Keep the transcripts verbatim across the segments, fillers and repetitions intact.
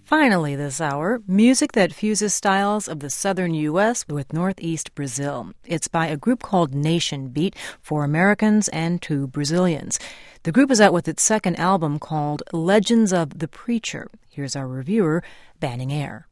Finally this hour, music that fuses styles of the southern U S with northeast Brazil. It's by a group called Nation Beat, four Americans and two Brazilians. The group is out with its second album called Legends of the Preacher. Here's our reviewer, Banning Eyre.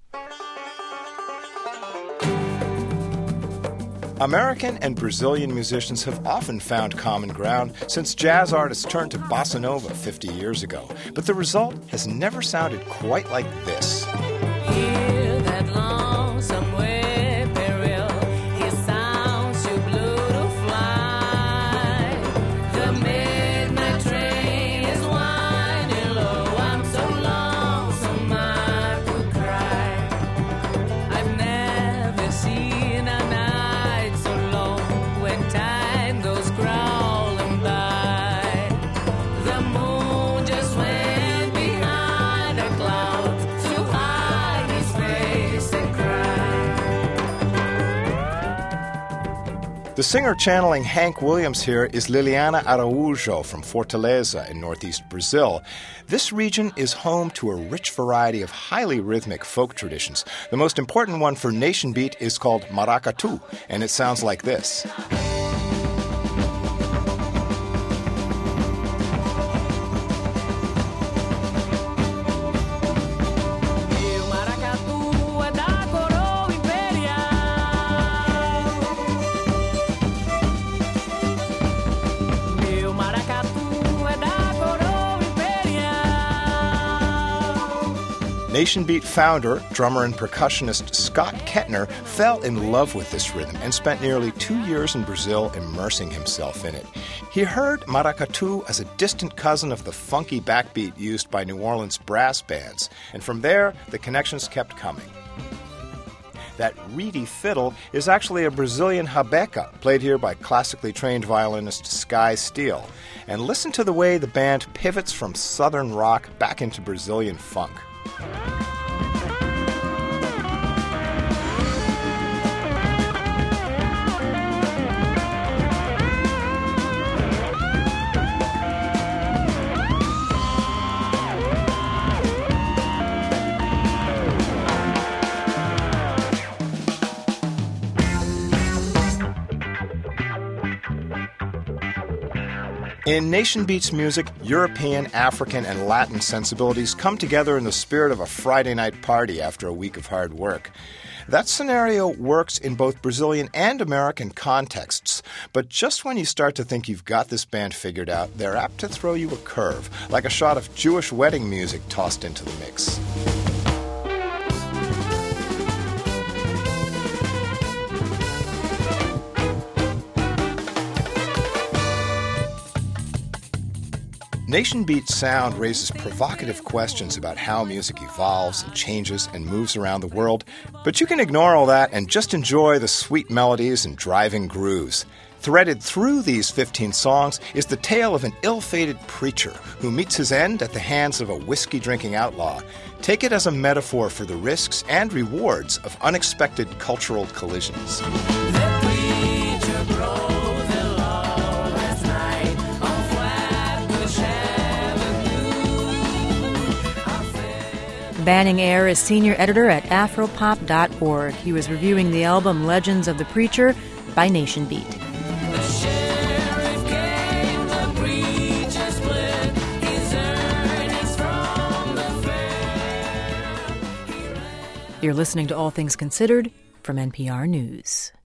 American and Brazilian musicians have often found common ground since jazz artists turned to bossa nova fifty years ago. But the result has never sounded quite like this. Hear that long somewhere peril, his sounds too blue to fly. The midnight train is winding low, I'm so lonesome I could cry. I've never seen a night so long when time goes crawling by. The moon just went behind a cloud to hide his face and cry. The singer channeling Hank Williams here is Liliana Araújo from Fortaleza in northeast Brazil. This region is home to a rich variety of highly rhythmic folk traditions. The most important one for Nation Beat is called maracatu, and it sounds like this. Meu maracatu é da coroa imperial. Meu maracatu é da coroa imperial. Nation Beat founder, drummer and percussionist Scott Kettner fell in love with this rhythm and spent nearly two years in Brazil immersing himself in it. He heard maracatu as a distant cousin of the funky backbeat used by New Orleans brass bands, and from there, the connections kept coming. That reedy fiddle is actually a Brazilian rabeca, played here by classically trained violinist Sky Steele. And listen to the way the band pivots from southern rock back into Brazilian funk. In Nation Beat's music, European, African, and Latin sensibilities come together in the spirit of a Friday night party after a week of hard work. That scenario works in both Brazilian and American contexts, but just when you start to think you've got this band figured out, they're apt to throw you a curve, like a shot of Jewish wedding music tossed into the mix. Nation Beat's sound raises provocative questions about how music evolves and changes and moves around the world, but you can ignore all that and just enjoy the sweet melodies and driving grooves. Threaded through these fifteen songs is the tale of an ill-fated preacher who meets his end at the hands of a whiskey-drinking outlaw. Take it as a metaphor for the risks and rewards of unexpected cultural collisions. The preacher broke the law last night on Flatbush Avenue. Banning Eyre is senior editor at afropop dot org. He was reviewing the album Legends of the Preacher by Nation Beat. The sheriff came, the preacher split his earnings from the fair. You're listening to All Things Considered from N P R News.